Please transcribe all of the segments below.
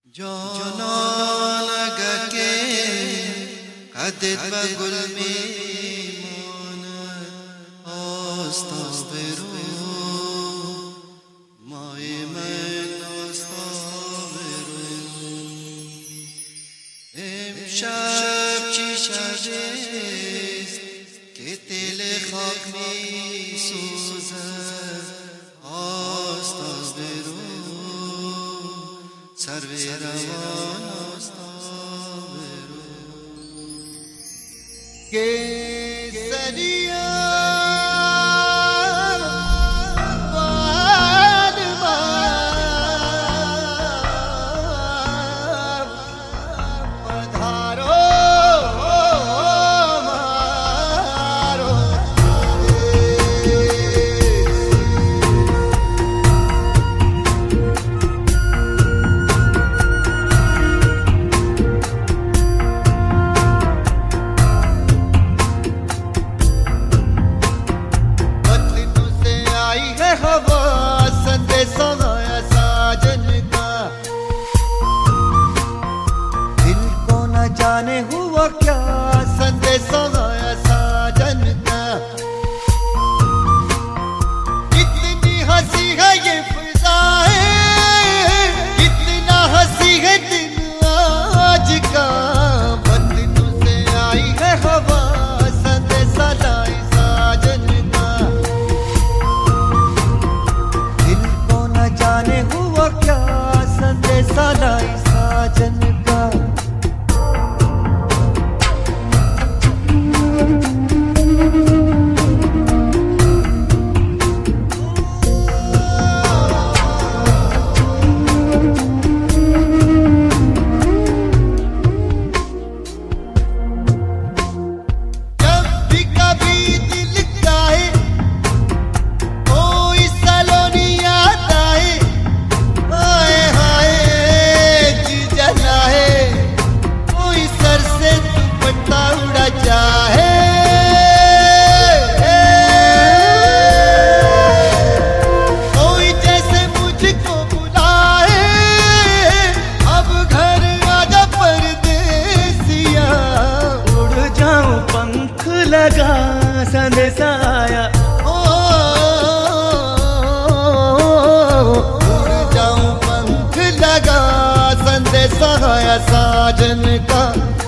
Jonagake kadet bagul mein astaghfiru mai mein astaghfiru imshab chishajes ke dil khak mi suzad astaghfiru sarve ravan astaghfiru kesariya जाने हुआ क्या संदेशा आया साजन का। कितनी हंसी है ये फिजाएं, कितना हंसी है दिन आज का। बदनों से आई है हवा संदेशा लाई साजन का। दिल को न जाने हुआ क्या संदेशा लाई साजन का। कोई जैसे मुझको बुलाए, अब घर आजा परदेसिया। उड़ जाऊं पंख लगा संदेशा आया, उड़ जाऊं पंख लगा संदेशा आया साजन का।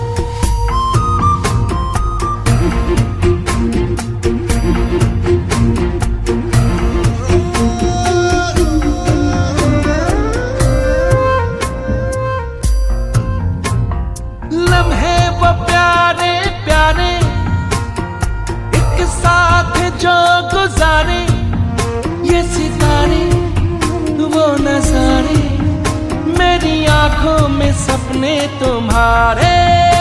लम्हे वो प्यारे प्यारे एक साथ जो गुजारे, ये सितारे वो नजारे, मेरी आंखों में सपने तुम्हारे।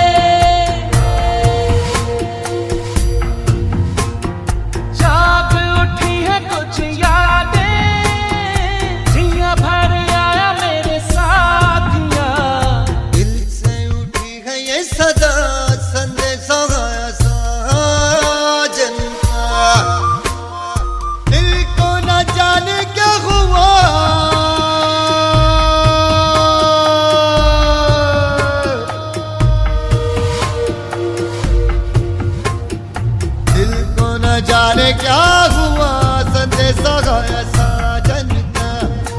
जाग उठी है कुछ यादें, जिया भर आया मेरे साथिया। दिल से उठी है ये सदा संदेशा आया साजन का। दिल को न जाने क्या हुआ, दिल को न जाने क्या हुआ संदेशा आया साजन का।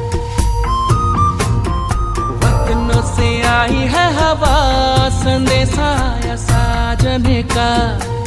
वतनों से आई है हवा संदेशा आया साजन का।